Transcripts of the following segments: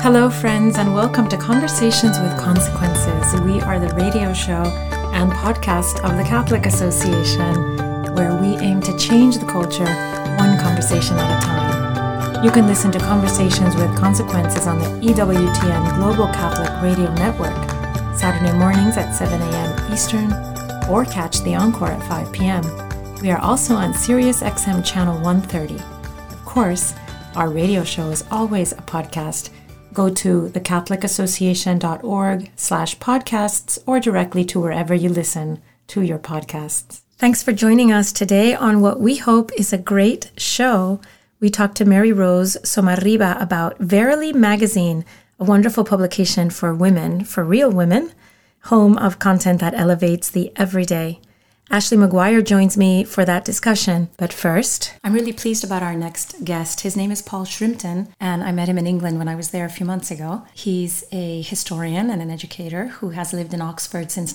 Hello, friends, and welcome to Conversations with Consequences. We are the radio show and podcast of the Catholic Association, where we aim to change the culture one conversation at a time. You can listen to Conversations with Consequences on the EWTN Global Catholic Radio Network, Saturday mornings at 7 a.m. Eastern, or catch the encore at 5 p.m. We are also on Sirius XM Channel 130. Of course, our radio show is always a podcast. Go to thecatholicassociation.org/podcasts or directly to wherever you listen to your podcasts. Thanks for joining us today on what we hope is a great show. We talked to Mary Rose Somarriba about Verily Magazine, a wonderful publication for women, for real women, home of content that elevates the everyday. Ashley McGuire joins me for that discussion. But first, I'm really pleased about our next guest. His name is Paul Shrimpton, and I met him in England when I was there a few months ago. He's a historian and an educator who has lived in Oxford since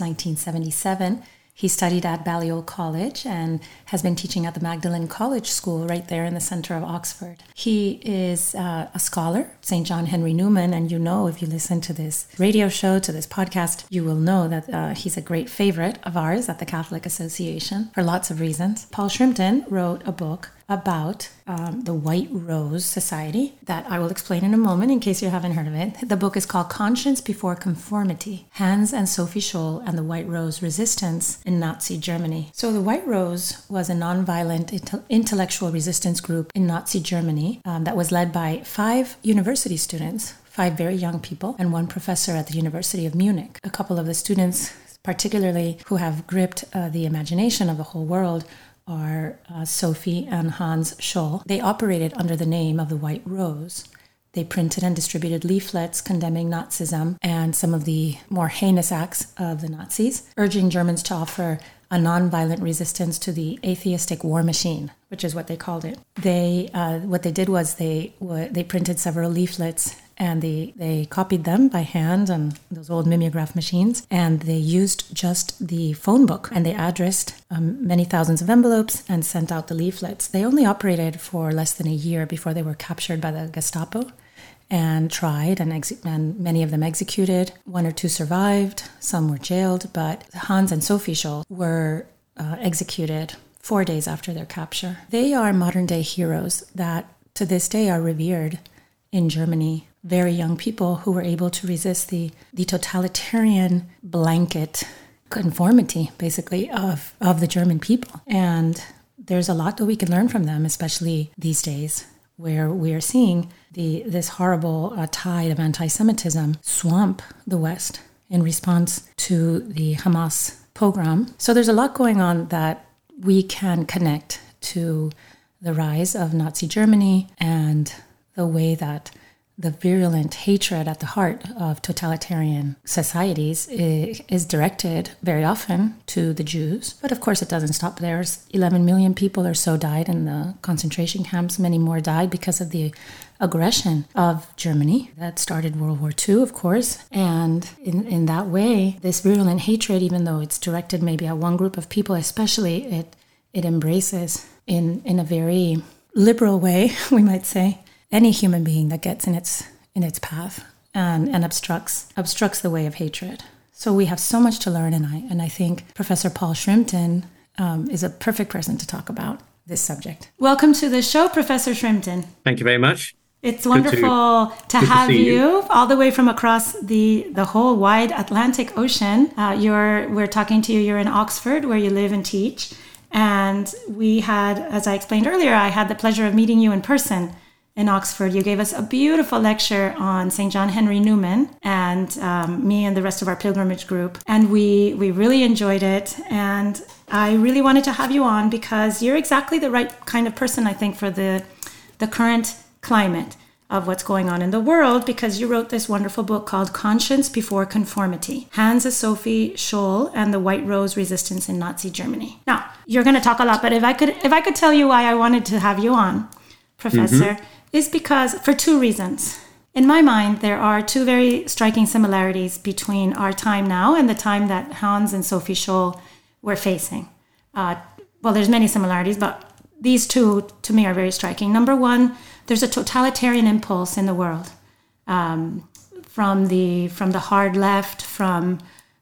1977. He studied at Balliol College and has been teaching at the Magdalen College School right there in the center of Oxford. He is a scholar, St. John Henry Newman, and you know, if you listen to this radio show, to this podcast, you will know that he's a great favorite of ours at the Catholic Association for lots of reasons. Paul Shrimpton wrote a book about the White Rose Society that I will explain in a moment in case you haven't heard of it. The book is called Conscience Before Conformity, Hans and Sophie Scholl and the White Rose Resistance in Nazi Germany. So the White Rose was a nonviolent intellectual resistance group in Nazi Germany that was led by 5 university students, 5 very young people, and 1 professor at the University of Munich. A couple of the students, particularly who have gripped the imagination of the whole world, are Sophie and Hans Scholl. They operated under the name of the White Rose. They printed and distributed leaflets condemning Nazism and some of the more heinous acts of the Nazis, urging Germans to offer a nonviolent resistance to the atheistic war machine, which is what they called it. What they did was they printed several leaflets and they copied them by hand on those old mimeograph machines, and they used just the phone book, and they addressed many thousands of envelopes and sent out the leaflets. They only operated for less than a year before they were captured by the Gestapo and tried, and many of them executed. 1 or 2 survived, some were jailed, but Hans and Sophie Scholl were executed 4 days after their capture. They are modern-day heroes that to this day are revered in Germany. Very young people who were able to resist the totalitarian blanket conformity, basically, of the German people. And there's a lot that we can learn from them, especially these days, where we are seeing this horrible tide of anti-Semitism swamp the West in response to the Hamas pogrom. So there's a lot going on that we can connect to the rise of Nazi Germany and the way that the virulent hatred at the heart of totalitarian societies is directed very often to the Jews. But of course, it doesn't stop there. 11 million people or so died in the concentration camps. Many more died because of the aggression of Germany that started World War II, of course. And in that way, this virulent hatred, even though it's directed maybe at one group of people especially, it embraces in a very liberal way, we might say, any human being that gets in its path and obstructs the way of hatred. So we have so much to learn, and I think Professor Paul Shrimpton is a perfect person to talk about this subject. Welcome to the show, Professor Shrimpton. Thank you very much. It's wonderful to have you all the way from across the whole wide Atlantic Ocean. We're talking to you. You're in Oxford, where you live and teach. And we had, as I explained earlier, I had the pleasure of meeting you in person in Oxford. You gave us a beautiful lecture on St. John Henry Newman, and me and the rest of our pilgrimage group. And we really enjoyed it. And I really wanted to have you on because you're exactly the right kind of person, I think, for the current climate of what's going on in the world, because you wrote this wonderful book called Conscience Before Conformity, Hans and Sophie Scholl and the White Rose Resistance in Nazi Germany. Now, you're going to talk a lot, but if I could tell you why I wanted to have you on, Professor, is because for 2 reasons. In my mind, there are 2 very striking similarities between our time now and the time that Hans and Sophie Scholl were facing. Well, there's many similarities, but these 2 to me are very striking. Number 1, there's a totalitarian impulse in the world from the hard left, from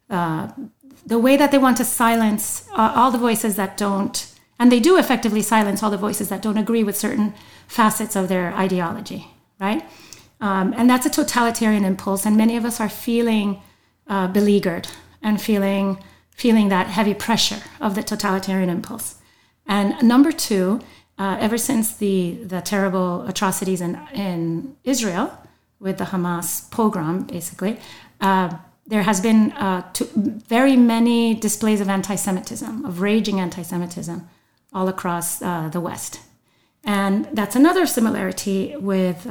the way that they want to silence all the voices that don't, and they do effectively silence all the voices that don't agree with certain facets of their ideology, right? And that's a totalitarian impulse, and many of us are feeling beleaguered and feeling that heavy pressure of the totalitarian impulse. And number two, ever since the terrible atrocities in Israel with the Hamas pogrom, basically, there has been very many displays of anti-Semitism, of raging anti-Semitism all across the West. And that's another similarity with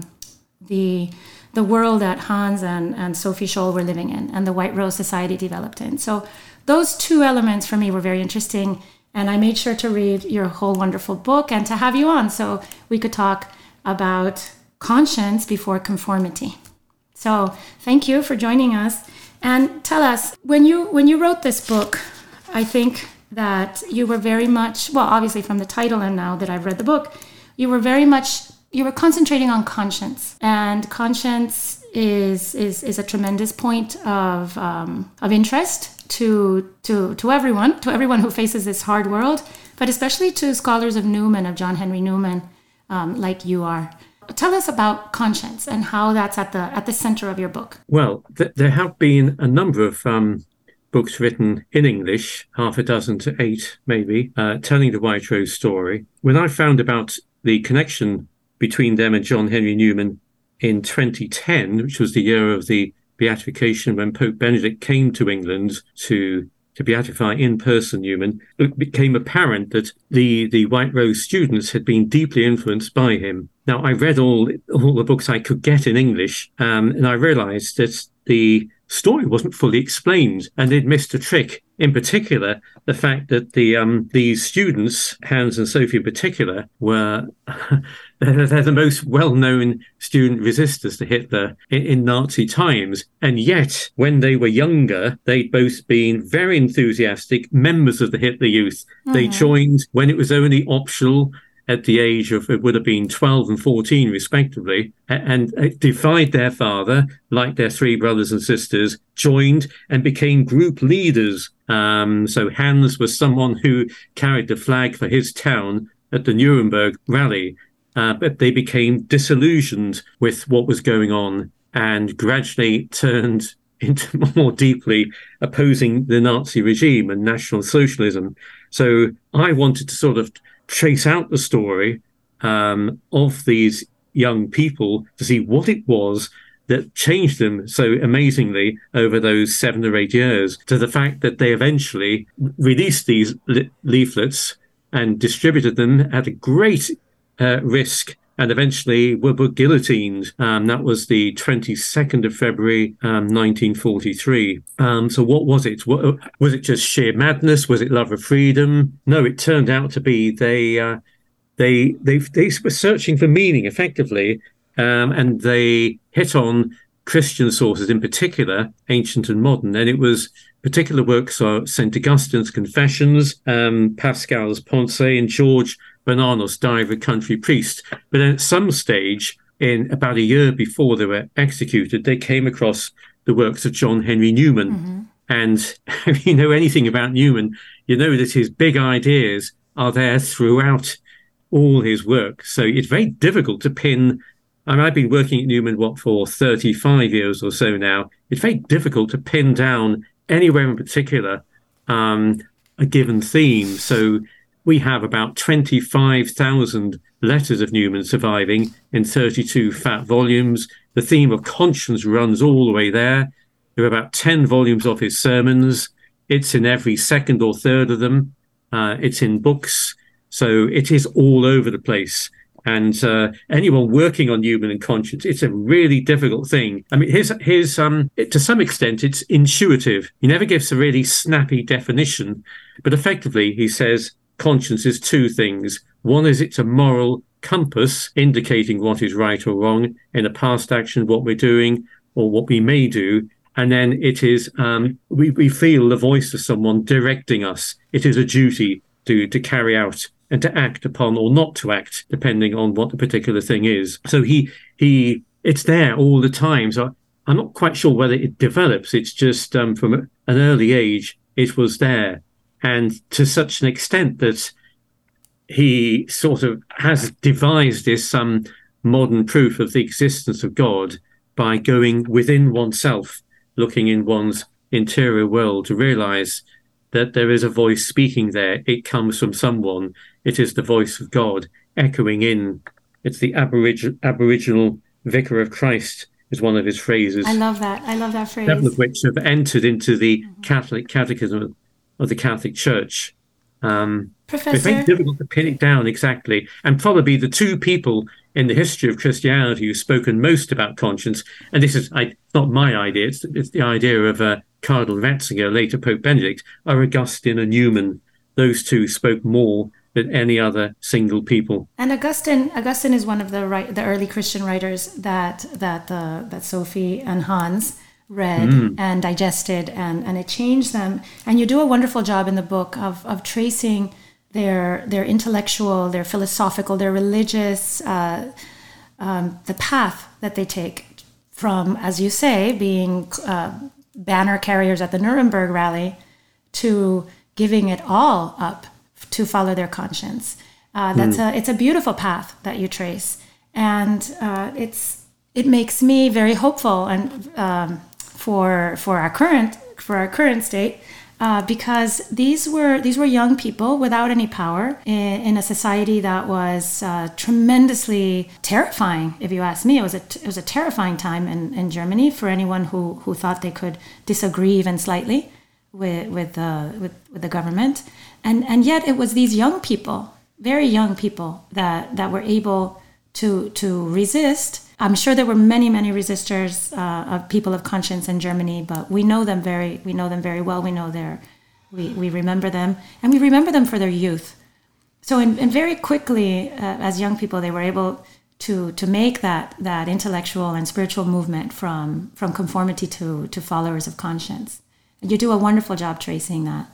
the world that Hans and Sophie Scholl were living in and the White Rose Society developed in. So those two elements for me were very interesting. And I made sure to read your whole wonderful book and to have you on so we could talk about conscience before conformity. So thank you for joining us. And tell us, when you wrote this book, I think that you were very much, well, obviously from the title and now that I've read the book, you were concentrating on conscience. And conscience is a tremendous point of interest to everyone who faces this hard world, but especially to scholars of Newman, of John Henry Newman, like you are. Tell us about conscience and how that's at the center of your book. Well, there have been a number of books written in English, half a dozen to 8 maybe, telling the White Rose story. When I found about the connection between them and John Henry Newman in 2010, which was the year of the beatification when Pope Benedict came to England to beatify in person Newman, it became apparent that the White Rose students had been deeply influenced by him. Now, I read all the books I could get in English, and I realized that the story wasn't fully explained, and they'd missed a trick. In particular, the fact that these students, Hans and Sophie in particular, were they're the most well-known student resistors to Hitler in Nazi times. And yet, when they were younger, they'd both been very enthusiastic members of the Hitler Youth. Mm-hmm. They joined when it was only optional at the age of, it would have been 12 and 14 respectively, and defied their father, like their 3 brothers and sisters, joined and became group leaders. So Hans was someone who carried the flag for his town at the Nuremberg rally, but they became disillusioned with what was going on and gradually turned into more deeply opposing the Nazi regime and National Socialism. So I wanted to sort of trace out the story of these young people to see what it was that changed them so amazingly over those 7 or 8 years, to the fact that they eventually released these leaflets and distributed them at a great risk, and eventually were guillotined. That was the 22nd of February, 1943. So what was it? Was it just sheer madness? Was it love of freedom? No, it turned out to be they were searching for meaning effectively, and they hit on Christian sources in particular, ancient and modern, and it was particular works of St. Augustine's Confessions, Pascal's Pensées, and George Bernanos' Diary of a Country Priest. But then at some stage, in about a year before they were executed, they came across the works of John Henry Newman. Mm-hmm. And if you know anything about Newman, you know that his big ideas are there throughout all his work. So it's very difficult to pin. I mean, I've been working at Newman, for 35 years or so now. It's very difficult to pin down anywhere in particular a given theme. So we have about 25,000 letters of Newman surviving in 32 fat volumes. The theme of conscience runs all the way there. There are about 10 volumes of his sermons. It's in every second or third of them. It's in books. So it is all over the place. And anyone working on Newman and conscience, it's a really difficult thing. I mean, his to some extent, it's intuitive. He never gives a really snappy definition. But effectively, he says, conscience is 2 things. One is it's a moral compass indicating what is right or wrong in a past action, what we're doing or what we may do. And then it is, we feel the voice of someone directing us. It is a duty to carry out and to act upon or not to act, depending on what the particular thing is. So he it's there all the time. So I'm not quite sure whether it develops. It's just from an early age, it was there. And to such an extent that he sort of has devised this modern proof of the existence of God by going within oneself, looking in one's interior world to realize that there is a voice speaking there. It comes from someone. It is the voice of God echoing in. It's the Aboriginal Vicar of Christ is one of his phrases. I love that. I love that phrase. Several of which have entered into the Catholic Catechism of the Catholic Church. Professor, it's very difficult to pin it down exactly. And probably the two people in the history of Christianity who've spoken most about conscience, and this is not my idea, it's the idea of Cardinal Ratzinger, later Pope Benedict, are Augustine and Newman. Those two spoke more than any other single people. And Augustine is one of the early Christian writers that Sophie and Hans read and digested, and it changed them. And you do a wonderful job in the book of tracing their intellectual, their philosophical, their religious, the path that they take from, as you say, being banner carriers at the Nuremberg rally to giving it all up to follow their conscience. It's a beautiful path that you trace, and it makes me very hopeful and for our current state. Because these were young people without any power in a society that was tremendously terrifying. If you ask me, it was a terrifying time in Germany for anyone who thought they could disagree even slightly with the government, and yet it was these young people, very young people, that were able to resist. I'm sure there were many resistors of people of conscience in Germany, but we know them very well. We remember them, and we remember them for their youth. So, and very quickly, as young people, they were able to make that intellectual and spiritual movement from conformity to followers of conscience. And you do a wonderful job tracing that.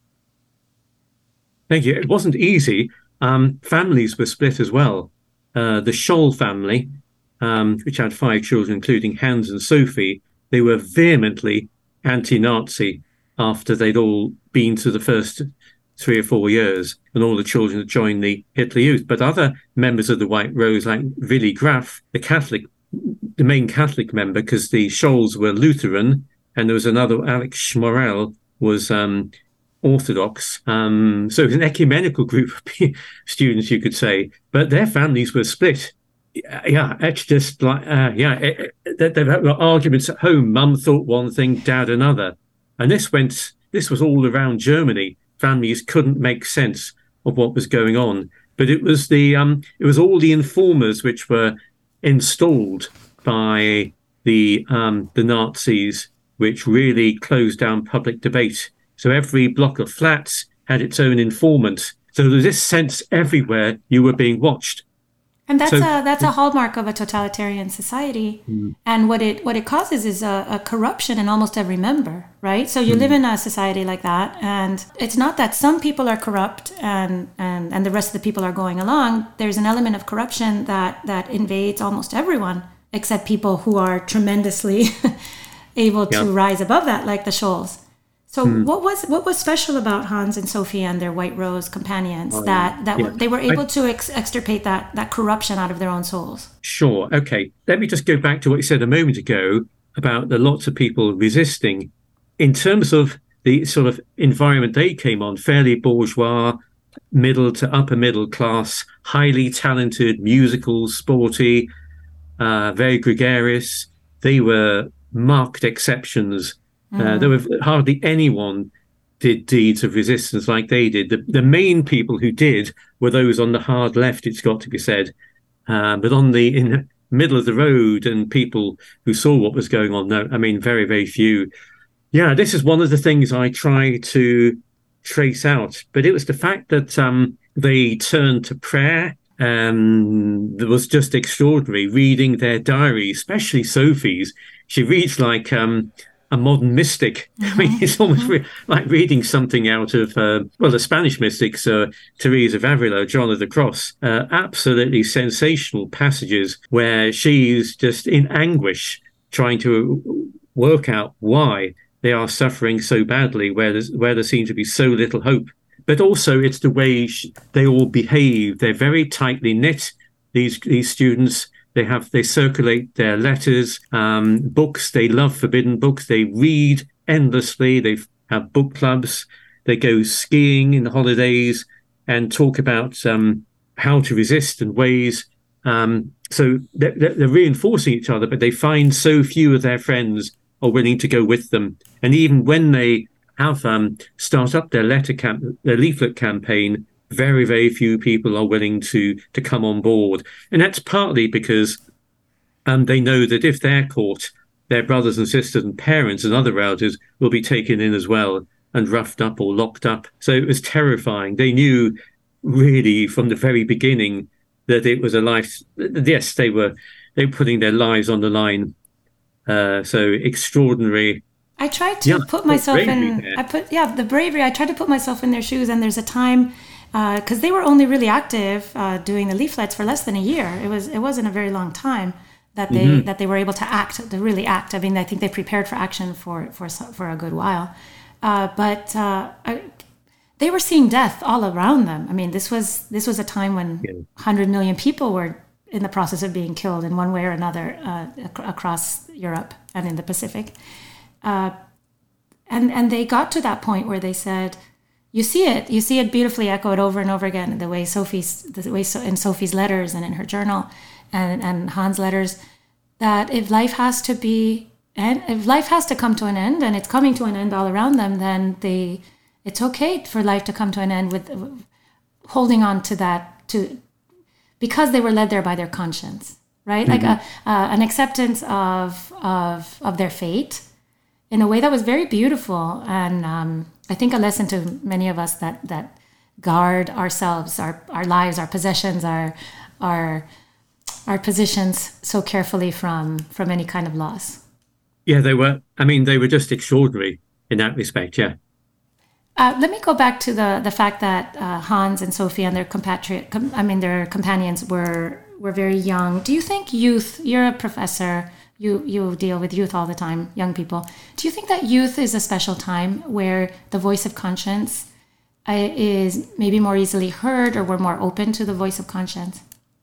Thank you. It wasn't easy. Families were split as well. The Scholl family, which had 5 children, including Hans and Sophie, they were vehemently anti-Nazi after they'd all been to the first 3 or 4 years, and all the children had joined the Hitler Youth. But other members of the White Rose, like Willy Graf, the main Catholic member, because the Scholls were Lutheran, and there was another, Alex Schmorell, was Orthodox. So it was an ecumenical group of students, you could say, but their families were split. Yeah, it's just like, there were arguments at home. Mum thought one thing, Dad another. And this was all around Germany. Families couldn't make sense of what was going on. But it was all the informers which were installed by the Nazis, which really closed down public debate. So every block of flats had its own informant. So there was this sense everywhere you were being watched. And that's a hallmark of a totalitarian society. And what it causes is a corruption in almost every member, right? So you live in a society like that, and it's not that some people are corrupt and the rest of the people are going along. There's an element of corruption that invades almost everyone, except people who are tremendously able to rise above that, like the Scholls. So what was special about Hans and Sophie and their White Rose companions they were able to extirpate that corruption out of their own souls? Sure. Okay. Let me just go back to what you said a moment ago about the lots of people resisting. In terms of the sort of environment they came on, fairly bourgeois, middle to upper middle class, highly talented, musical, sporty, very gregarious. They were marked exceptions. There were hardly anyone did deeds of resistance like they did. The main people who did were those on the hard left, it's got to be said. But in the middle of the road and people who saw what was going on, no, I mean, very, very few. Yeah, this is one of the things I try to trace out. But it was the fact that they turned to prayer. That was just extraordinary, reading their diary, especially Sophie's. She reads like a modern mystic. I mean, it's almost like reading something out of, the Spanish mystics, Teresa of Avila, John of the Cross. Absolutely sensational passages where she's just in anguish trying to work out why they are suffering so badly, where there seems to be so little hope. But also it's the way they all behave. They're very tightly knit, these students. They circulate their letters, books. They love forbidden books. They read endlessly. They have book clubs. They go skiing in the holidays and talk about how to resist and ways. So they're reinforcing each other, but they find so few of their friends are willing to go with them. And even when they have start up their leaflet campaign, very, very few people are willing to come on board. And that's partly because they know that if they're caught, their brothers and sisters and parents and other relatives will be taken in as well and roughed up or locked up. So it was terrifying. They knew really from the very beginning that it was a life. Yes, they were putting their lives on the line. So extraordinary. I tried to put myself in. The bravery. I tried to put myself in their shoes, and there's a time because they were only really active doing the leaflets for less than a year. It wasn't a very long time that they were able to really act. I mean, I think they prepared for action for a good while, but they were seeing death all around them. I mean, this was a time when 100 million people were in the process of being killed in one way or another across Europe and in the Pacific. And they got to that point where they said, you see it beautifully echoed over and over again in the way in Sophie's letters and in her journal and Hans' letters, that if life has to come to an end, and it's coming to an end all around them, then it's okay for life to come to an end with holding on to that because they were led there by their conscience, right? Like an acceptance of their fate in a way that was very beautiful, and I think a lesson to many of us that guard ourselves, our lives, our possessions, our positions so carefully from any kind of loss. Yeah, they were just extraordinary in that respect. Yeah. Let me go back to the fact that Hans and Sophie and their companions were very young. Do you think youth? You're a professor. You deal with youth all the time, young people. Do you think that youth is a special time where the voice of conscience is maybe more easily heard, or we're more open to the voice of conscience?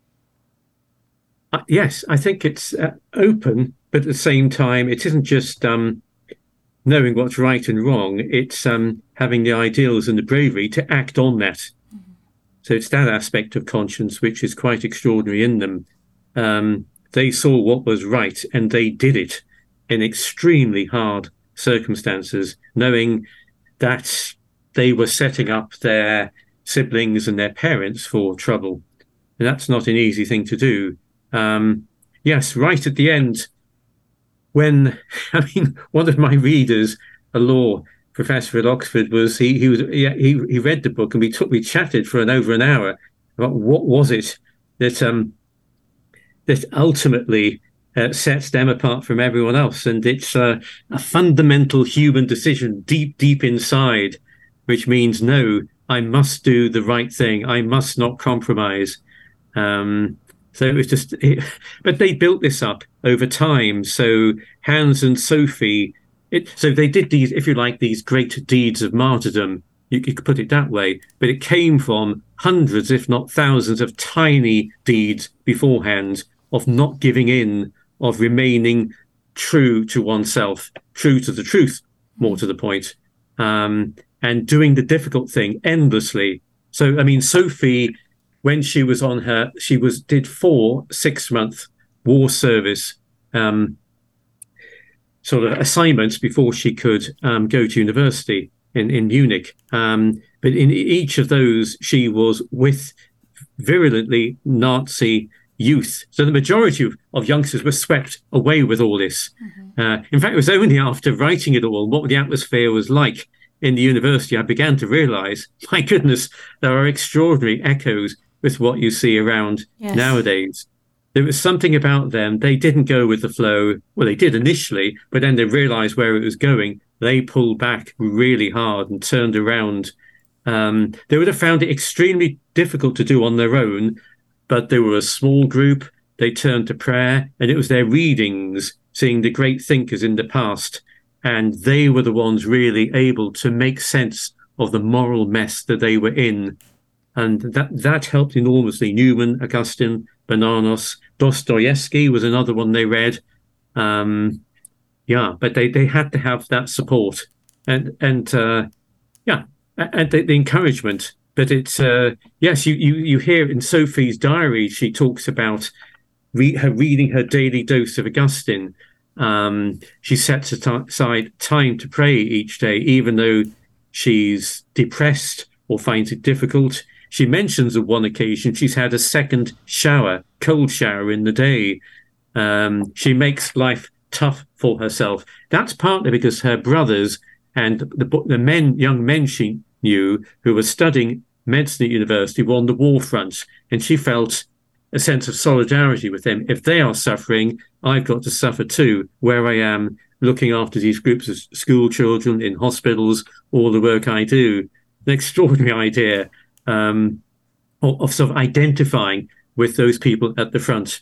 Yes, I think it's open, but at the same time, it isn't just knowing what's right and wrong. It's having the ideals and the bravery to act on that. Mm-hmm. So it's that aspect of conscience which is quite extraordinary in them. They saw what was right and they did it in extremely hard circumstances, knowing that they were setting up their siblings and their parents for trouble. And that's not an easy thing to do. Yes, right at the end, when one of my readers, a law professor at Oxford, he read the book and we chatted for over an hour about what was it that ultimately sets them apart from everyone else. And it's a fundamental human decision deep inside, which means, no, I must do the right thing. I must not compromise. So it was but they built this up over time. So Hans and Sophie, so they did these, if you like, these great deeds of martyrdom. You could put it that way, but it came from hundreds, if not thousands, of tiny deeds beforehand of not giving in, of remaining true to oneself, true to the truth, more to the point, and doing the difficult thing endlessly. So, I mean, Sophie, when she was did 4 6-month war service sort of assignments before she could go to university in Munich. But in each of those, she was with virulently Nazi youth. So the majority of youngsters were swept away with all this. Mm-hmm. In fact, it was only after writing it all, what the atmosphere was like in the university, I began to realize, my goodness, there are extraordinary echoes with what you see around nowadays. there was something about them. They didn't go with the flow. Well, they did initially, but then they realized where it was going. They pulled back really hard and turned around. They would have found it extremely difficult to do on their own, but they were a small group. They turned to prayer, and it was their readings, seeing the great thinkers in the past. And they were the ones really able to make sense of the moral mess that they were in. And that helped enormously. Newman, Augustine, Bernanos, Dostoevsky was another one they read. But they had to have that support and the encouragement. But it's yes, you hear in Sophie's diary, she talks about her reading her daily dose of Augustine. She sets aside time to pray each day, even though she's depressed or finds it difficult. She mentions on one occasion she's had a second cold shower in the day. She makes life tough for herself. That's partly because her brothers and the young men she knew who were studying medicine at university were on the war front, and she felt a sense of solidarity with them. If they are suffering, I've got to suffer too, where I am looking after these groups of school children in hospitals, all the work I do. An extraordinary idea of sort of identifying with those people at the front.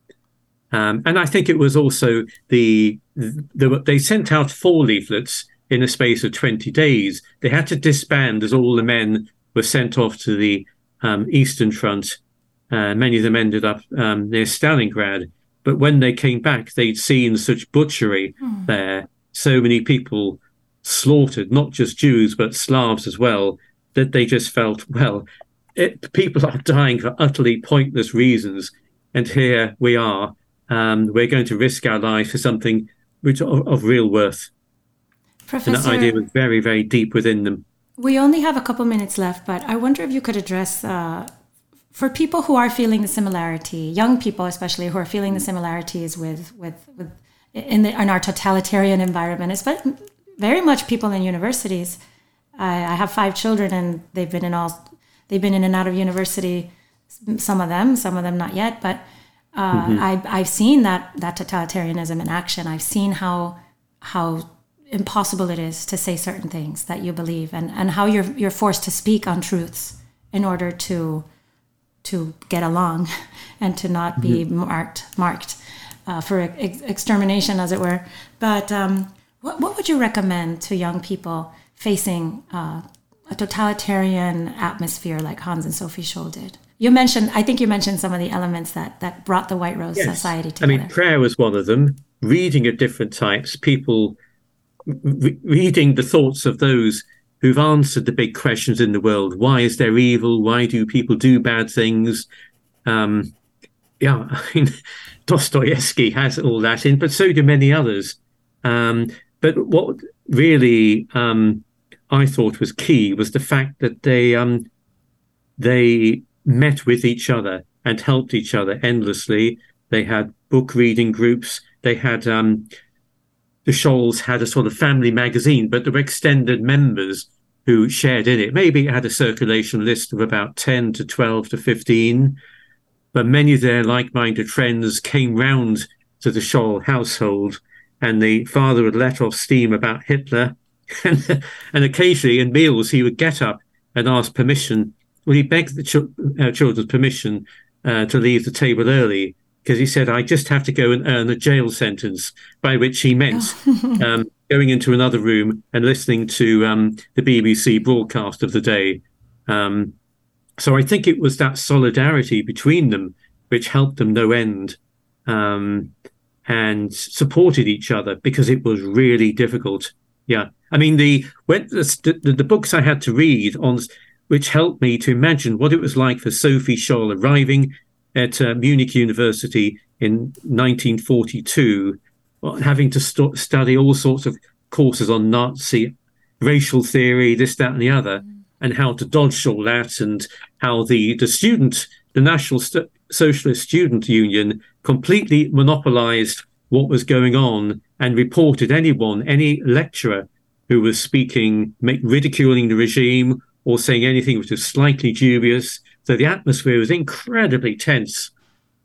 And I think it was also they sent out 4 leaflets in a space of 20 days. They had to disband as all the men were sent off to the Eastern Front. Many of them ended up near Stalingrad. But when they came back, they'd seen such butchery there, so many people slaughtered, not just Jews, but Slavs as well, that they just felt, well, people are dying for utterly pointless reasons. And here we are. We're going to risk our lives for something which of real worth. Professor, and that idea was very, very deep within them. We only have a couple minutes left, but I wonder if you could address, for people who are feeling the similarity, young people especially, who are feeling the similarities in our totalitarian environment, especially very much people in universities. I have 5 children, and they've been in and out of university. Some of them not yet, but I've seen that totalitarianism in action. I've seen how impossible it is to say certain things that you believe, and how you're forced to speak on truths in order to get along and to not be marked for extermination, as it were. But what would you recommend to young people facing a totalitarian atmosphere like Hans and Sophie Scholl did? I think you mentioned some of the elements that brought the White Rose Society together. I mean, prayer was one of them. Reading of different types, people reading the thoughts of those who've answered the big questions in the world. Why is there evil? Why do people do bad things? I mean, Dostoevsky has all that in, but so do many others. But what really I thought was key was the fact that they met with each other and helped each other endlessly. They had book reading groups. They had the Scholls had a sort of family magazine, but there were extended members who shared in it. Maybe it had a circulation list of about 10 to 12 to 15, but many of their like-minded friends came round to the Scholl household, and the father would let off steam about Hitler, and occasionally in meals he would get up and ask permission. Well, he begged the children's permission to leave the table early, because he said, I just have to go and earn a jail sentence, by which he meant going into another room and listening to the BBC broadcast of the day. So I think it was that solidarity between them which helped them no end, and supported each other, because it was really difficult. Yeah. I mean, the books I had to read on, which helped me to imagine what it was like for Sophie Scholl arriving at Munich University in 1942, having to study all sorts of courses on Nazi racial theory, this, that, and the other, and how to dodge all that, and how the National Socialist Student Union completely monopolized what was going on and reported any lecturer who was speaking, ridiculing the regime or saying anything which was slightly dubious. So the atmosphere was incredibly tense.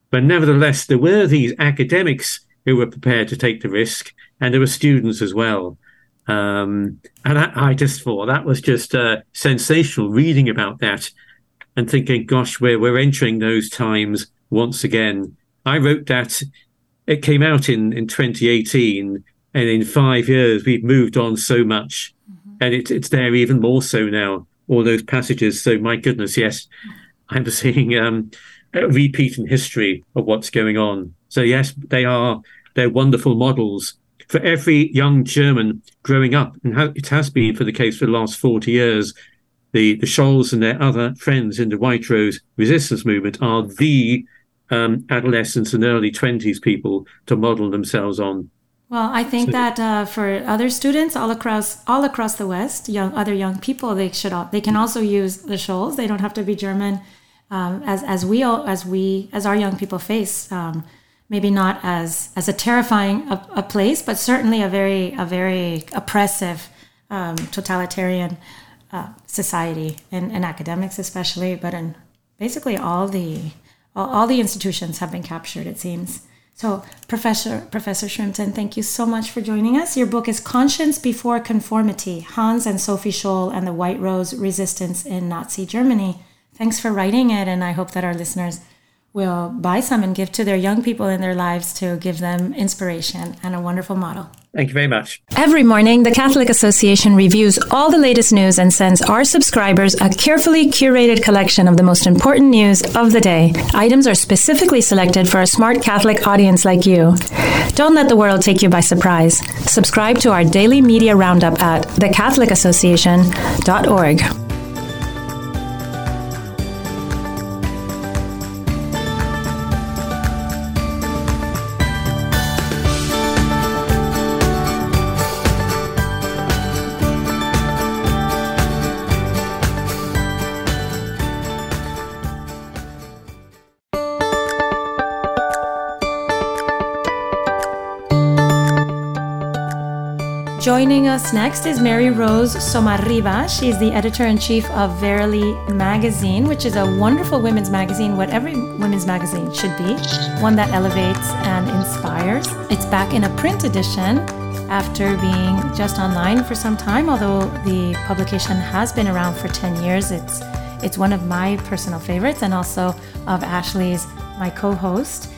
But nevertheless, there were these academics who were prepared to take the risk, and there were students as well. And I just thought that was just sensational reading about that and thinking, gosh, we're entering those times once again. I wrote that. It came out in 2018, and in 5 years, we've moved on so much. And it's there even more so now, all those passages. So my goodness, yes, I'm seeing a repeat in history of what's going on. So yes, they're wonderful models for every young German growing up. And it has been for the case for the last 40 years. The Scholls and their other friends in the White Rose resistance movement are the adolescents and early 20s people to model themselves on. Well, I think that for other students all across the West, other young people, they can also use the Scholls. They don't have to be German, as our young people face. Maybe not as a terrifying a place, but certainly a very oppressive, totalitarian society, and academics especially, but in basically all the institutions have been captured, it seems. So, Professor Shrimpton, thank you so much for joining us. Your book is Conscience Before Conformity, Hans and Sophie Scholl and the White Rose Resistance in Nazi Germany. Thanks for writing it, and I hope that our listeners will buy some and give to their young people in their lives to give them inspiration and a wonderful model. Thank you very much. Every morning, the Catholic Association reviews all the latest news and sends our subscribers a carefully curated collection of the most important news of the day. Items are specifically selected for a smart Catholic audience like you. Don't let the world take you by surprise. Subscribe to our daily media roundup at thecatholicassociation.org. Joining us next is Mary Rose Somarriba. She's the editor-in-chief of Verily magazine, which is a wonderful women's magazine, what every women's magazine should be, one that elevates and inspires. It's back in a print edition after being just online for some time, although the publication has been around for 10 years. It's one of my personal favorites, and also of Ashley's, my co-hostess,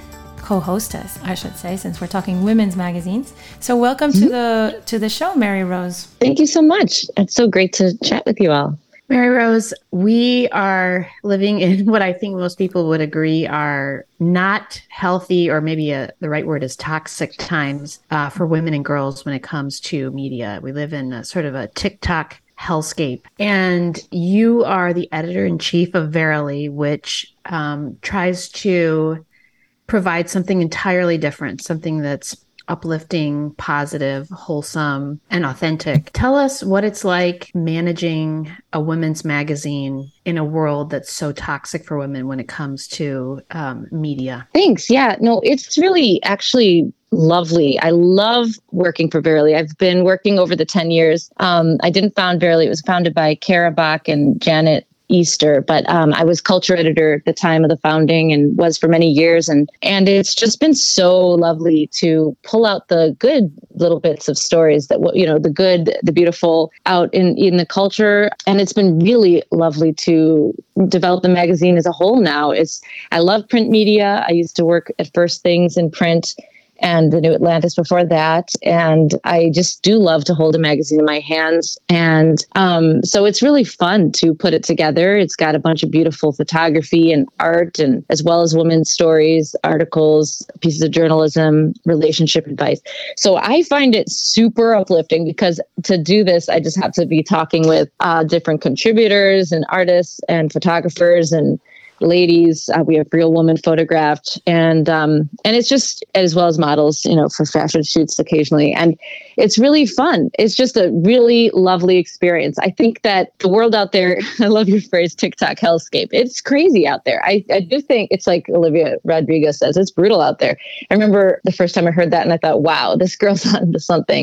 I should say, since we're talking women's magazines. So welcome to the show, Mary Rose. Thank you so much. It's so great to chat with you all. Mary Rose, we are living in what I think most people would agree are not healthy, or maybe the right word is toxic times for women and girls when it comes to media. We live in a sort of a TikTok hellscape. And you are the editor-in-chief of Verily, which tries to provide something entirely different, something that's uplifting, positive, wholesome, and authentic. Tell us what it's like managing a women's magazine in a world that's so toxic for women when it comes to media. Thanks. Yeah, no, it's really actually lovely. I love working for Verily. I've been working over the 10 years. I didn't found Verily. It was founded by Kara Bach and Janet Easter, but I was culture editor at the time of the founding and was for many years. And it's just been so lovely to pull out the good little bits of stories that, the good, the beautiful out in the culture. And it's been really lovely to develop the magazine as a whole now. I love print media. I used to work at First Things in print and the New Atlantis before that. And I just do love to hold a magazine in my hands. And so it's really fun to put it together. It's got a bunch of beautiful photography and art, and as well as women's stories, articles, pieces of journalism, relationship advice. So I find it super uplifting, because to do this, I just have to be talking with different contributors and artists and photographers and ladies. We have real women photographed, and it's just, as well as models, for fashion shoots occasionally. And it's really fun. It's just a really lovely experience. I think that the world out there, I love your phrase, TikTok hellscape. It's crazy out there. I do think it's like Olivia Rodrigo says, it's brutal out there. I remember the first time I heard that and I thought, wow, this girl's onto something.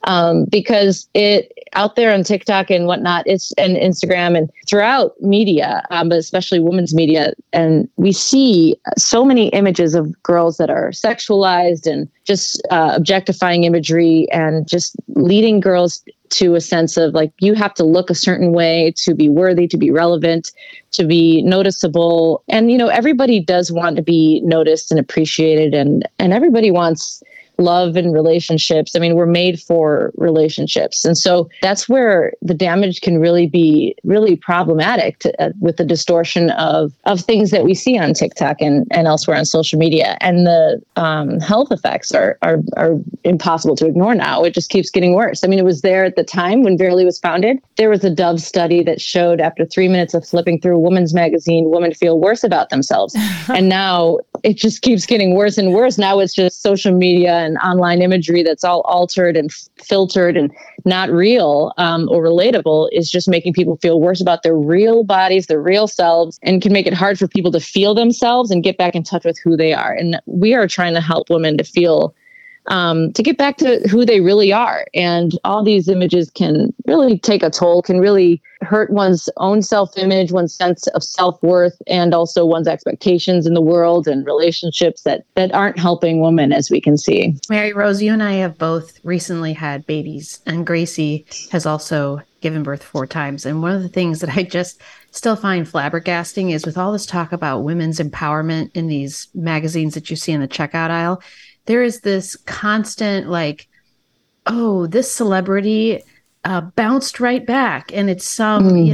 because it out there on TikTok and whatnot, and Instagram and throughout media, but especially women's media. And we see so many images of girls that are sexualized and just objectifying imagery and just leading girls to a sense of like, you have to look a certain way to be worthy, to be relevant, to be noticeable. And, everybody does want to be noticed and appreciated, and everybody wants love and relationships. I mean, we're made for relationships. And so that's where the damage can really be really problematic with the distortion of things that we see on TikTok and elsewhere on social media. And the health effects are impossible to ignore now. It just keeps getting worse. I mean, it was there at the time when Verily was founded. There was a Dove study that showed after 3 minutes of flipping through a women's magazine, women feel worse about themselves. And now it just keeps getting worse and worse. Now it's just social media and online imagery that's all altered and filtered and not real or relatable is just making people feel worse about their real bodies, their real selves, and can make it hard for people to feel themselves and get back in touch with who they are. And we are trying to help women to feel to get back to who they really are. And all these images can really take a toll, can really hurt one's own self-image, one's sense of self-worth, and also one's expectations in the world and relationships that aren't helping women, as we can see. Mary Rose, you and I have both recently had babies, and Gracie has also given birth 4 times. And one of the things that I just still find flabbergasting is with all this talk about women's empowerment in these magazines that you see in the checkout aisle, there is this constant like, oh, this celebrity bounced right back. And it's some,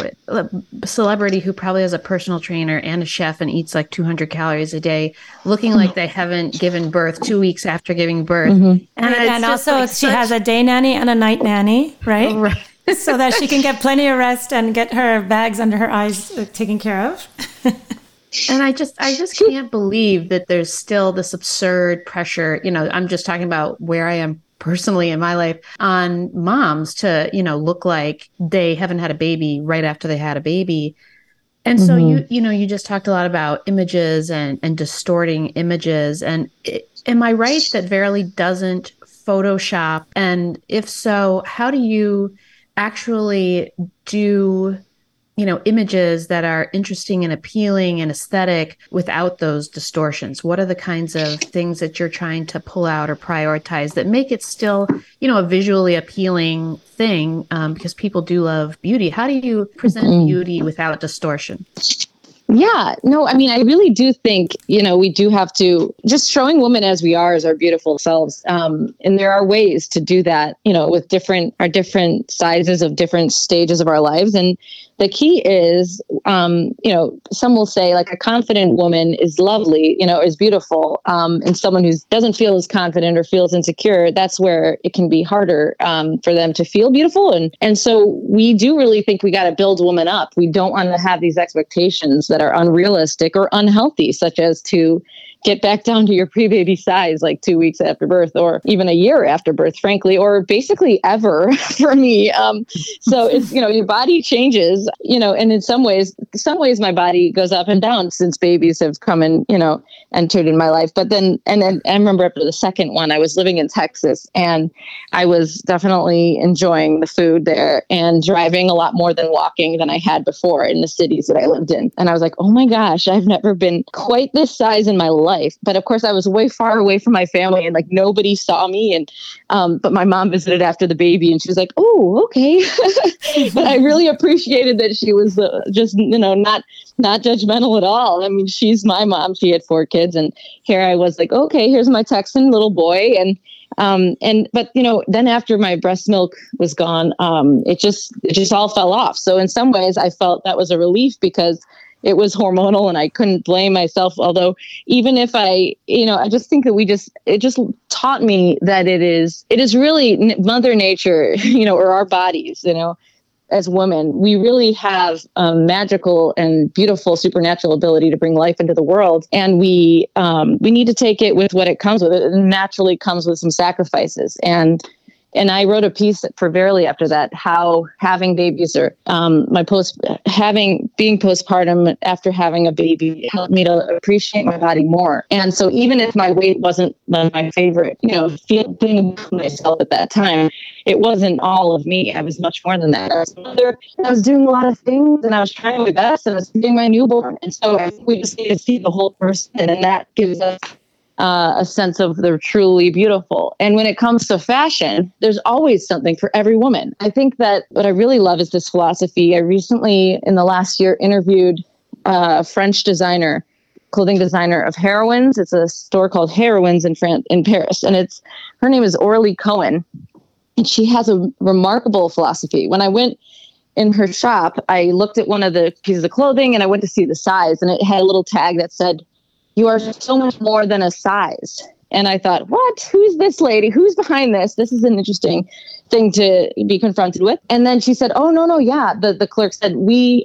celebrity who probably has a personal trainer and a chef and eats like 200 calories a day, looking like they haven't given birth 2 weeks after giving birth. Mm-hmm. And also like she has a day nanny and a night nanny, right? Right. So that she can get plenty of rest and get her bags under her eyes taken care of. And I just can't believe that there's still this absurd pressure. I'm just talking about where I am personally in my life on moms to, look like they haven't had a baby right after they had a baby. And so you just talked a lot about images and distorting images. And am I right that Verily doesn't Photoshop? And if so, how do you actually do images that are interesting and appealing and aesthetic without those distortions? What are the kinds of things that you're trying to pull out or prioritize that make it still, a visually appealing thing? Because people do love beauty. How do you present beauty without distortion? Yeah, no, I mean, I really do think, we do have to just showing women as we are, as our beautiful selves. And there are ways to do that, with our different sizes of different stages of our lives. And the key is, some will say like a confident woman is lovely, is beautiful. And someone who doesn't feel as confident or feels insecure, that's where it can be harder for them to feel beautiful. And so we do really think we got to build women up. We don't want to have these expectations that are unrealistic or unhealthy, such as to get back down to your pre-baby size like 2 weeks after birth, or even a year after birth, frankly, or basically ever for me. So it's, your body changes, and in some ways my body goes up and down since babies have come and, entered in my life. But then I remember after the second one, I was living in Texas and I was definitely enjoying the food there and driving a lot more than walking than I had before in the cities that I lived in. And I was like, oh my gosh, I've never been quite this size in my life. But of course I was way far away from my family and like nobody saw me. And, but my mom visited after the baby and she was like, oh, okay. But I really appreciated that she was just, not judgmental at all. I mean, she's my mom. She had 4 kids. And here I was like, okay, here's my Texan little boy. But then after my breast milk was gone, it just all fell off. So in some ways I felt that was a relief because it was hormonal and I couldn't blame myself. Although even if I just think that it just taught me that it is really Mother Nature, or our bodies, as women, we really have a magical and beautiful supernatural ability to bring life into the world. And we need to take it with what it comes with. It naturally comes with some sacrifices. And And I wrote a piece for Verily after that, how having babies or being postpartum after having a baby helped me to appreciate my body more. And so even if my weight wasn't my favorite, feeling myself at that time, it wasn't all of me. I was much more than that. I was a mother, I was doing a lot of things, and I was trying my best, and I was feeding my newborn. And so I think we just need to see the whole person, and that gives us a sense of the truly beautiful. And when it comes to fashion, there's always something for every woman. I think that what I really love is this philosophy. I recently, in the last year, interviewed a French clothing designer of Heroines. It's a store called Heroines in Paris. And her name is Aurélie Cohen. And she has a remarkable philosophy. When I went in her shop, I looked at one of the pieces of clothing and I went to see the size, and it had a little tag that said, "You are so much more than a size." And I thought, what? Who's this lady? Who's behind this? This is an interesting thing to be confronted with. And then she said, "Oh, no. Yeah." The clerk said, we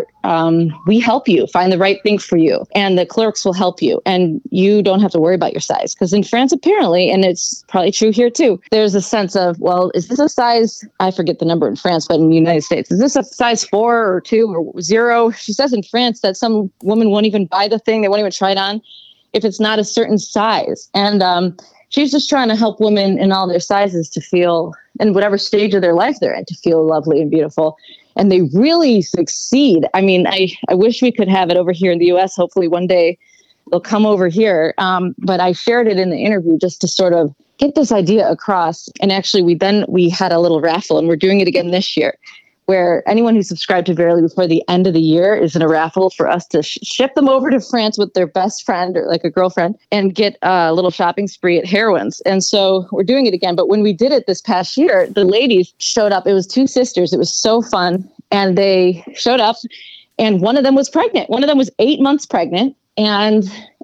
help you find the right thing for you. And the clerks will help you. And you don't have to worry about your size. Because in France, apparently, and it's probably true here too, there's a sense of, well, is this a size? I forget the number in France, but in the United States, is this a size 4 or 2 or 0? She says in France that some women won't even buy the thing. They won't even try it on if it's not a certain size. And she's just trying to help women in all their sizes to feel, in whatever stage of their life they're in, to feel lovely and beautiful. And they really succeed. I mean, I wish we could have it over here in the U.S. Hopefully one day they'll come over here. But I shared it in the interview just to sort of get this idea across. And actually, we had a little raffle, and we're doing it again this year, where anyone who subscribed to Verily before the end of the year is in a raffle for us to ship them over to France with their best friend or like a girlfriend and get a little shopping spree at Heroines. And so we're doing it again. But when we did it this past year, the ladies showed up. It was 2 sisters. It was so fun. And they showed up, and one of them was pregnant. One of them was 8 months pregnant. And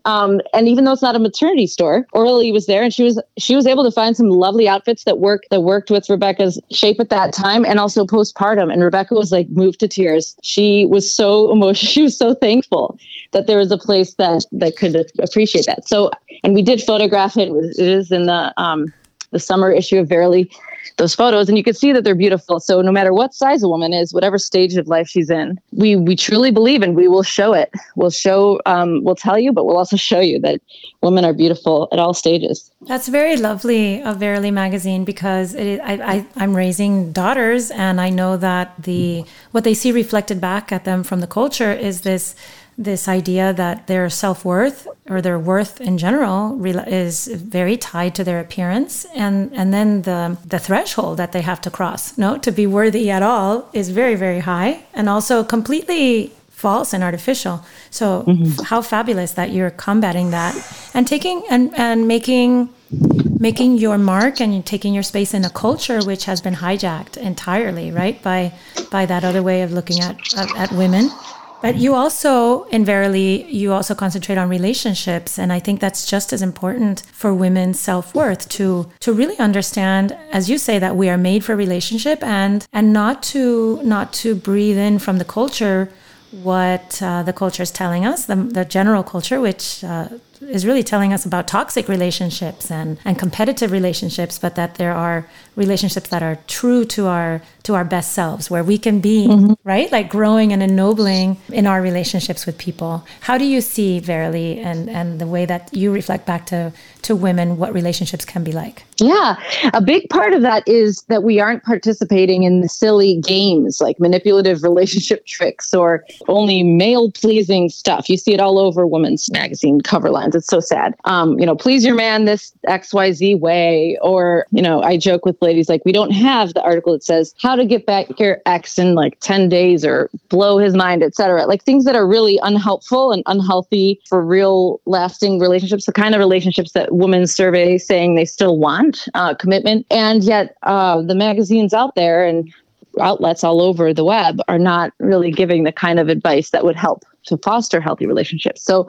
even though it's not a maternity store, Aurélie was there, and she was able to find some lovely outfits that worked with Rebecca's shape at that time, and also postpartum. And Rebecca was like moved to tears. She was so emotional. She was so thankful that there was a place that could appreciate that. So, and we did photograph it. It is in the summer issue of Verily, those photos, and you can see that they're beautiful. So no matter what size a woman is, whatever stage of life she's in, we truly believe, and we will show it. We'll tell you, but we'll also show you that women are beautiful at all stages. That's very lovely of Verily magazine, because I'm raising daughters, and I know that what they see reflected back at them from the culture is this idea that their self-worth or their worth in general is very tied to their appearance. And then the threshold that they have to cross, to be worthy at all is very, very high, and also completely false and artificial. So how fabulous that you're combating that and taking and making your mark and taking your space in a culture which has been hijacked entirely, right, by that other way of looking at women. But you also, in Verily, you also concentrate on relationships. And I think that's just as important for women's self-worth to really understand, as you say, that we are made for relationship and not to breathe in from the culture what the culture is telling us, the general culture, which is really telling us about toxic relationships and competitive relationships, but that there are relationships that are true to our best selves, where we can be, right? Like growing and ennobling in our relationships with people. How do you see, Verily, and the way that you reflect back to women, what relationships can be like? Yeah, a big part of that is that we aren't participating in the silly games like manipulative relationship tricks or only male-pleasing stuff. You see it all over women's magazine cover lines. It's so sad. Please your man this XYZ way. Or, I joke with ladies, like, we don't have the article that says how to get back your ex in like 10 days or blow his mind, etc. Like things that are really unhelpful and unhealthy for real lasting relationships, the kind of relationships that women survey saying they still want, commitment. And yet the magazines out there and outlets all over the web are not really giving the kind of advice that would help to foster healthy relationships. So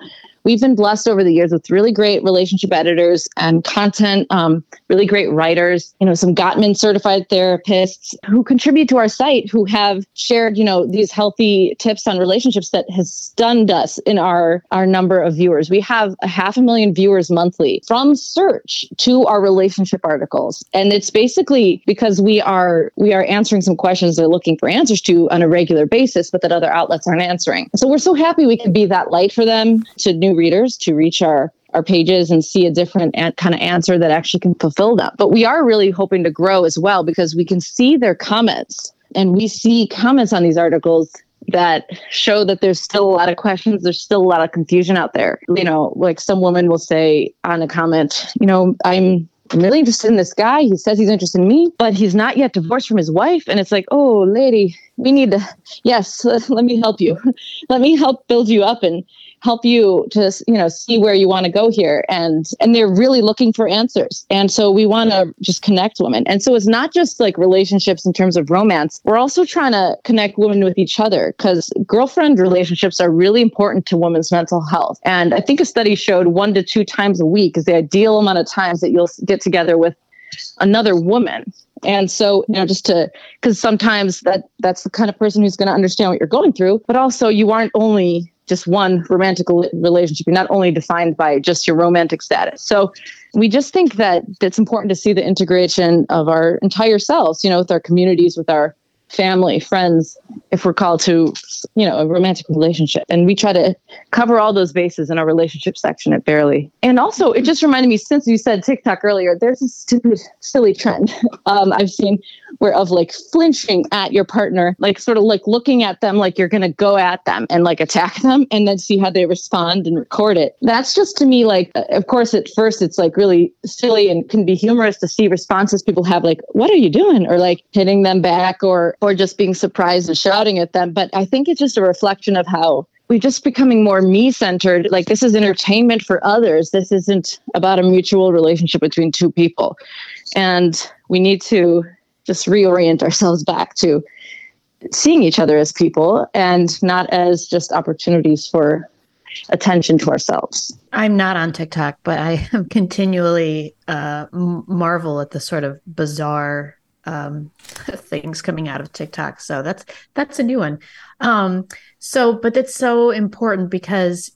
we've been blessed over the years with really great relationship editors and content, really great writers, some Gottman certified therapists who contribute to our site, who have shared, these healthy tips on relationships that has stunned us in our number of viewers. We have 500,000 viewers monthly from search to our relationship articles. And it's basically because we are answering some questions they're looking for answers to on a regular basis, but that other outlets aren't answering. So we're so happy we can be that light for them, to new readers, to reach our pages and see a different kind of answer that actually can fulfill them. But we are really hoping to grow as well, because we can see their comments, and we see comments on these articles that show that there's still a lot of questions. There's still a lot of confusion out there. Like some woman will say on a comment, I'm really interested in this guy. He says he's interested in me, but he's not yet divorced from his wife. And it's like, oh, lady, we need to, yes, let me help you. Let me help build you up and help you to, see where you want to go here. And they're really looking for answers. And so we want to just connect women. And so it's not just like relationships in terms of romance. We're also trying to connect women with each other, because girlfriend relationships are really important to women's mental health. And I think a study showed 1 to 2 times a week is the ideal amount of times that you'll get together with another woman. And so, because sometimes that's the kind of person who's going to understand what you're going through, but also you aren't only just one romantic relationship. You're not only defined by just your romantic status. So we just think that it's important to see the integration of our entire selves, with our communities, with our family, friends, if we're called to, a romantic relationship. And we try to cover all those bases in our relationship section at Verily. And also, it just reminded me, since you said TikTok earlier, there's a stupid, silly trend I've seen of like flinching at your partner, like sort of like looking at them like you're going to go at them and like attack them and then see how they respond and record it. That's just, to me, like, of course, at first it's like really silly and can be humorous to see responses people have, like, what are you doing? Or like hitting them back or just being surprised and shouting at them. But I think it's just a reflection of how we're just becoming more me-centered. Like, this is entertainment for others. This isn't about a mutual relationship between two people. And we need to just reorient ourselves back to seeing each other as people and not as just opportunities for attention to ourselves. I'm not on TikTok, but I am continually marvel at the sort of bizarre things coming out of TikTok. So that's a new one. But that's so important because,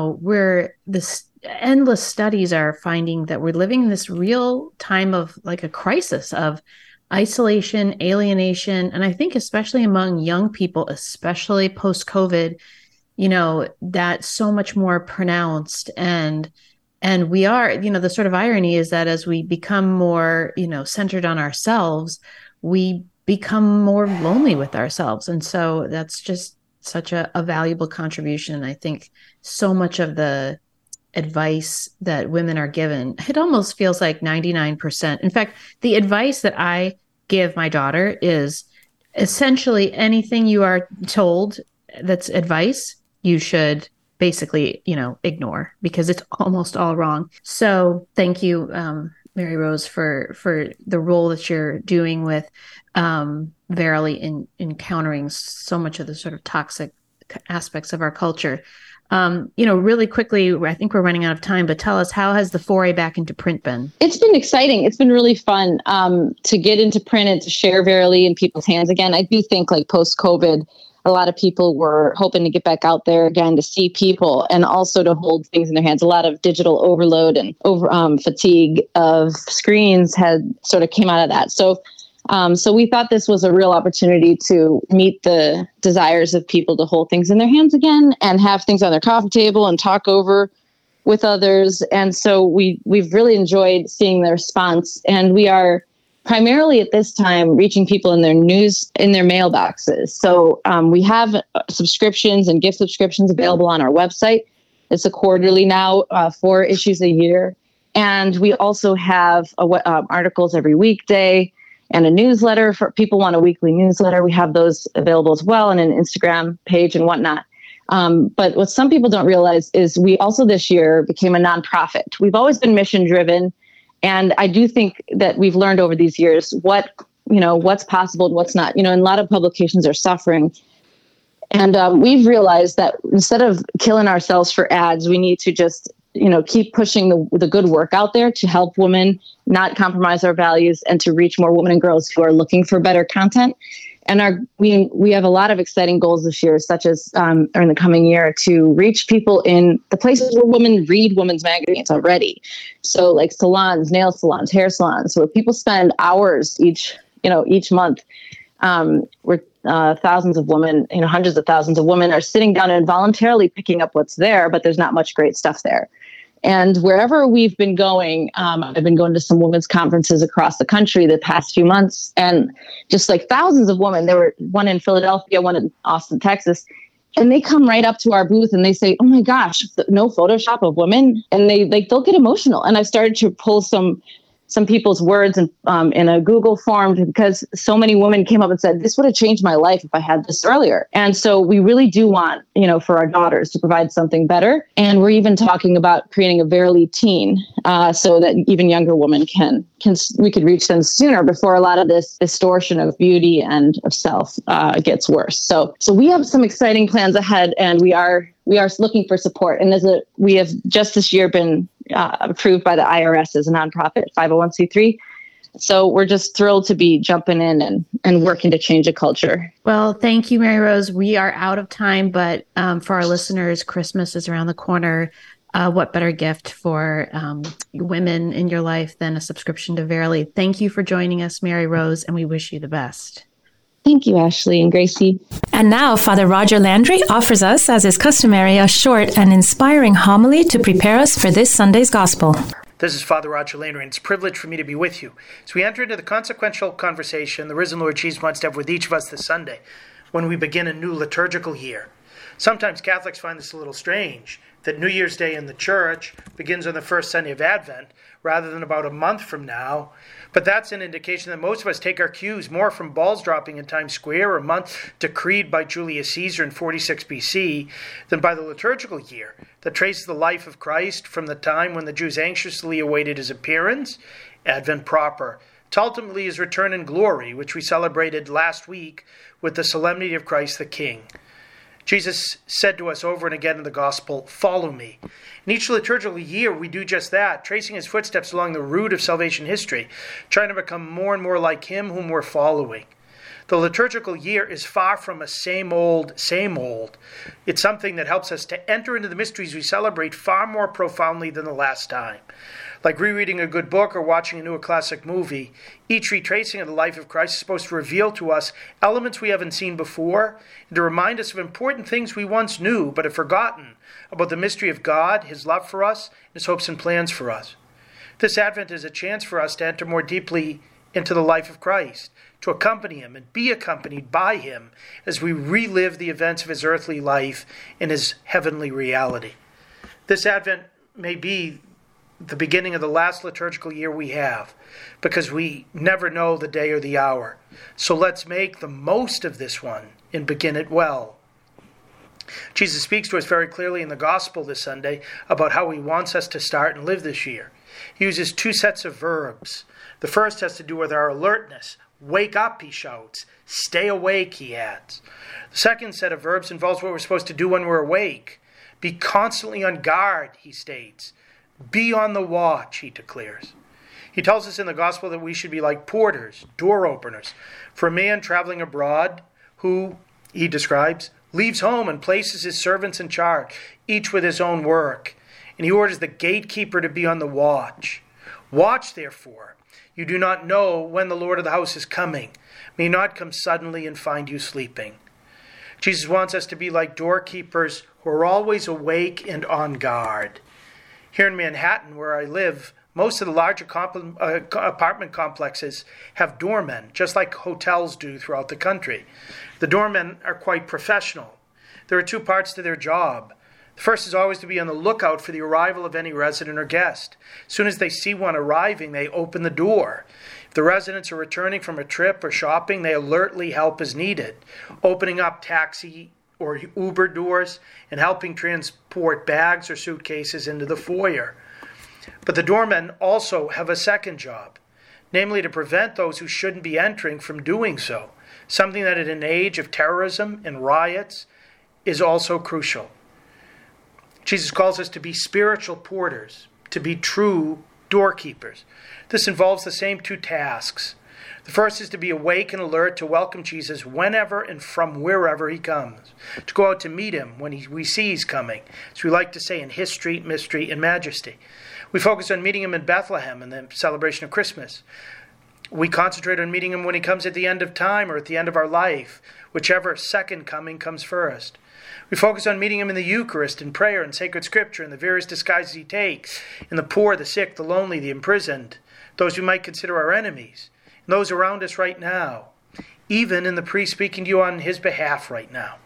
this endless studies are finding that we're living in this real time of like a crisis of isolation, alienation. And I think especially among young people, especially post-COVID, that's so much more pronounced. And we are, the sort of irony is that as we become more, centered on ourselves, we become more lonely with ourselves. And so that's just such a valuable contribution. I think so much of the advice that women are given, it almost feels like 99%. In fact, the advice that I give my daughter is essentially anything you are told that's advice, you should basically, ignore, because it's almost all wrong. So thank you, Mary Rose, for the role that you're doing with Verily in countering so much of the sort of toxic aspects of our culture. Really quickly, I think we're running out of time, but tell us, how has the foray back into print been? It's been exciting. It's been really fun to get into print and to share Verily in people's hands again. I do think, like, post-COVID, a lot of people were hoping to get back out there again to see people and also to hold things in their hands. A lot of digital overload and fatigue of screens had sort of came out of that. So we thought this was a real opportunity to meet the desires of people to hold things in their hands again and have things on their coffee table and talk over with others. And so we've really enjoyed seeing the response. And we are primarily at this time reaching people in their mailboxes. So we have subscriptions and gift subscriptions available on our website. It's a quarterly now, 4 issues a year. And we also have articles every weekday and a newsletter. For people want a weekly newsletter, we have those available as well, and an Instagram page and whatnot. But what some people don't realize is we also this year became a nonprofit. We've always been mission driven. And I do think that we've learned over these years what's possible and what's not. And a lot of publications are suffering And we've realized that instead of killing ourselves for ads, we need to just, keep pushing the good work out there to help women not compromise our values and to reach more women and girls who are looking for better content. And we have a lot of exciting goals this year, such as or in the coming year, to reach people in the places where women read women's magazines already. So like salons, nail salons, hair salons, where people spend hours each month. Where thousands of women, hundreds of thousands of women are sitting down and voluntarily picking up what's there, but there's not much great stuff there. And wherever we've been going, I've been going to some women's conferences across the country the past few months, and just like thousands of women. There were one in Philadelphia, one in Austin, Texas, and they come right up to our booth and they say, "Oh my gosh, no Photoshop of women," and they'll get emotional. And I've started to pull some people's words in a Google form, because so many women came up and said, "This would have changed my life if I had this earlier." And so we really do want, for our daughters to provide something better. And we're even talking about creating a Verily teen, so that even younger women we could reach them sooner before a lot of this distortion of beauty and of self gets worse. So we have some exciting plans ahead, and we are looking for support. And we have just this year been approved by the IRS as a nonprofit 501c3. So we're just thrilled to be jumping in and working to change a culture. Well, thank you, Mary Rose. We are out of time, but for our listeners, Christmas is around the corner. What better gift for women in your life than a subscription to Verily? Thank you for joining us, Mary Rose, and we wish you the best. Thank you, Ashley and Gracie. And now Father Roger Landry offers us, as is customary, a short and inspiring homily to prepare us for this Sunday's Gospel. This is Father Roger Landry, and it's a privilege for me to be with you as we enter into the consequential conversation the risen Lord Jesus wants to have with each of us this Sunday when we begin a new liturgical year. Sometimes Catholics find this a little strange, that New Year's Day in the Church begins on the first Sunday of Advent rather than about a month from now. But that's an indication that most of us take our cues more from balls dropping in Times Square, a month decreed by Julius Caesar in 46 BC, than by the liturgical year that traces the life of Christ from the time when the Jews anxiously awaited his appearance, Advent proper, to ultimately his return in glory, which we celebrated last week with the Solemnity of Christ the King. Jesus said to us over and again in the Gospel, "Follow me." In each liturgical year, we do just that, tracing his footsteps along the route of salvation history, trying to become more and more like him whom we're following. The liturgical year is far from a same old. It's something that helps us to enter into the mysteries we celebrate far more profoundly than the last time. Like rereading a good book or watching a new classic movie, each retracing of the life of Christ is supposed to reveal to us elements we haven't seen before and to remind us of important things we once knew but have forgotten about the mystery of God, his love for us, his hopes and plans for us. This Advent is a chance for us to enter more deeply into the life of Christ, to accompany him and be accompanied by him as we relive the events of his earthly life in his heavenly reality. This Advent may be the beginning of the last liturgical year we have, because we never know the day or the hour. So let's make the most of this one and begin it well. Jesus speaks to us very clearly in the Gospel this Sunday about how he wants us to start and live this year. He uses two sets of verbs. The first has to do with our alertness. Wake up, he shouts. Stay awake, he adds. The second set of verbs involves what we're supposed to do when we're awake. Be constantly on guard, he states. Be on the watch, he declares. He tells us in the Gospel that we should be like porters, door openers, for a man traveling abroad who, he describes, leaves home and places his servants in charge, each with his own work. And he orders the gatekeeper to be on the watch. Watch, therefore. You do not know when the Lord of the house is coming. May not come suddenly and find you sleeping. Jesus wants us to be like doorkeepers who are always awake and on guard. Here in Manhattan, where I live, most of the larger apartment complexes have doormen, just like hotels do throughout the country. The doormen are quite professional. There are two parts to their job. The first is always to be on the lookout for the arrival of any resident or guest. As soon as they see one arriving, they open the door. If the residents are returning from a trip or shopping, they alertly help as needed, opening up taxi or Uber doors and helping transport bags or suitcases into the foyer. But the doormen also have a second job, namely to prevent those who shouldn't be entering from doing so, something that in an age of terrorism and riots is also crucial. Jesus calls us to be spiritual porters, to be true doorkeepers. This involves the same two tasks. The first is to be awake and alert to welcome Jesus whenever and from wherever he comes, to go out to meet him when we see he's coming, as we like to say, in history, mystery, and majesty. We focus on meeting him in Bethlehem in the celebration of Christmas. We concentrate on meeting him when he comes at the end of time or at the end of our life, whichever second coming comes first. We focus on meeting him in the Eucharist, in prayer, in sacred scripture, in the various disguises he takes, in the poor, the sick, the lonely, the imprisoned, those we might consider our enemies, and those around us right now, even in the priest speaking to you on his behalf right now.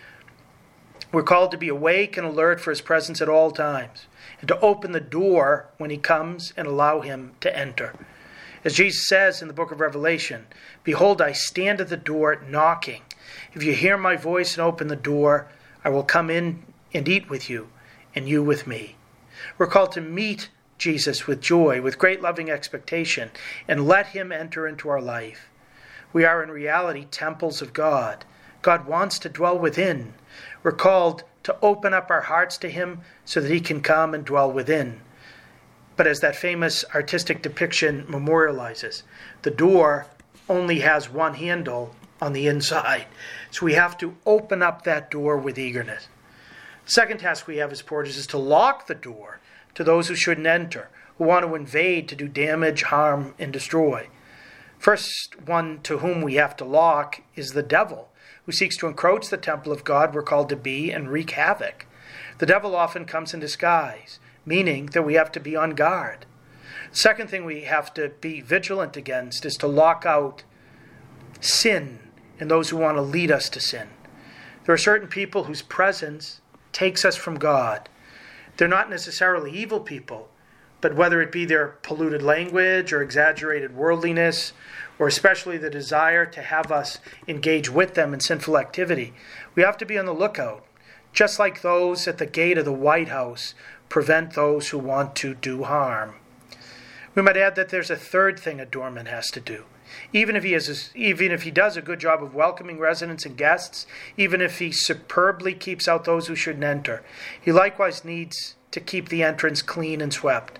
We're called to be awake and alert for his presence at all times, and to open the door when he comes and allow him to enter. As Jesus says in the book of Revelation, "Behold, I stand at the door knocking. If you hear my voice and open the door, I will come in and eat with you, and you with me." We're called to meet Jesus with joy, with great loving expectation, and let him enter into our life. We are in reality temples of God. God wants to dwell within. We're called to open up our hearts to him so that he can come and dwell within. But as that famous artistic depiction memorializes, the door only has one handle on the inside. So we have to open up that door with eagerness. The second task we have as porters is to lock the door to those who shouldn't enter, who want to invade, to do damage, harm, and destroy. First one to whom we have to lock is the devil, who seeks to encroach the temple of God we're called to be and wreak havoc. The devil often comes in disguise, meaning that we have to be on guard. The second thing we have to be vigilant against is to lock out sin and those who want to lead us to sin. There are certain people whose presence takes us from God. They're not necessarily evil people, but whether it be their polluted language or exaggerated worldliness, or especially the desire to have us engage with them in sinful activity, we have to be on the lookout. Just like those at the gate of the White House prevent those who want to do harm. We might add that there's a third thing a doorman has to do. Even if he does a good job of welcoming residents and guests, even if he superbly keeps out those who shouldn't enter, he likewise needs to keep the entrance clean and swept.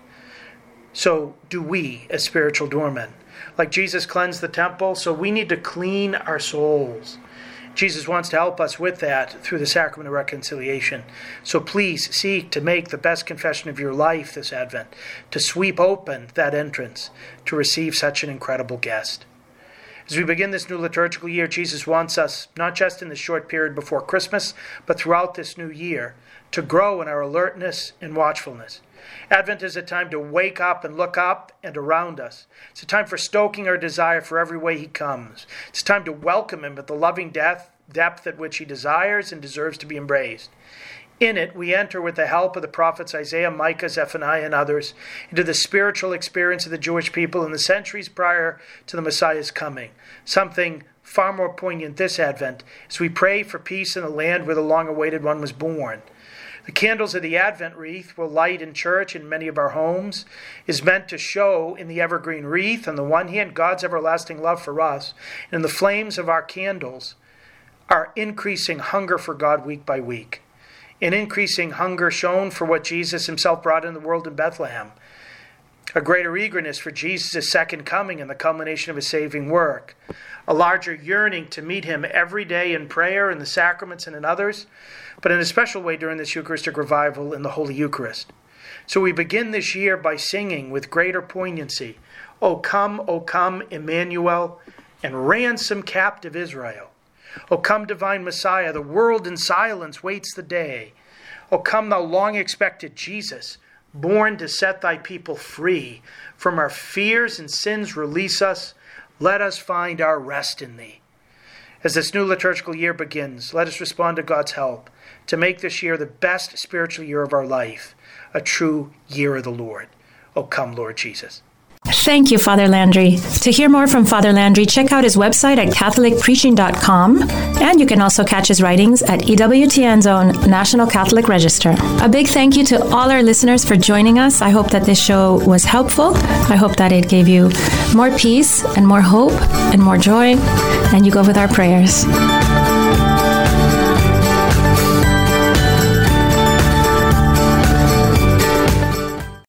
So do we as spiritual doormen. Like Jesus cleansed the temple, so we need to clean our souls. Jesus wants to help us with that through the sacrament of reconciliation. So please seek to make the best confession of your life this Advent, to sweep open that entrance, to receive such an incredible guest. As we begin this new liturgical year, Jesus wants us, not just in this short period before Christmas, but throughout this new year, to grow in our alertness and watchfulness. Advent is a time to wake up and look up and around us. It's a time for stoking our desire for every way he comes. It's a time to welcome him at the loving depth at which he desires and deserves to be embraced. In it, we enter with the help of the prophets Isaiah, Micah, Zephaniah, and others into the spiritual experience of the Jewish people in the centuries prior to the Messiah's coming. Something far more poignant this Advent as we pray for peace in the land where the long-awaited one was born. The candles of the Advent wreath we'll light in church in many of our homes is meant to show in the evergreen wreath, on the one hand, God's everlasting love for us, and in the flames of our candles, our increasing hunger for God week by week. An increasing hunger shown for what Jesus himself brought in the world in Bethlehem. A greater eagerness for Jesus' second coming and the culmination of his saving work. A larger yearning to meet him every day in prayer, in the sacraments, and in others, but in a special way during this Eucharistic revival in the Holy Eucharist. So we begin this year by singing with greater poignancy, O come, Emmanuel, and ransom captive Israel. O come, divine Messiah, the world in silence waits the day. O come, thou long-expected Jesus, born to set thy people free. From our fears and sins release us. Let us find our rest in thee. As this new liturgical year begins, let us respond to God's help to make this year the best spiritual year of our life, a true year of the Lord. O come, Lord Jesus. Thank you, Father Landry. To hear more from Father Landry, check out his website at catholicpreaching.com, and you can also catch his writings at EWTN's own National Catholic Register. A big thank you to all our listeners for joining us. I hope that this show was helpful. I hope that it gave you more peace and more hope and more joy, and you go with our prayers.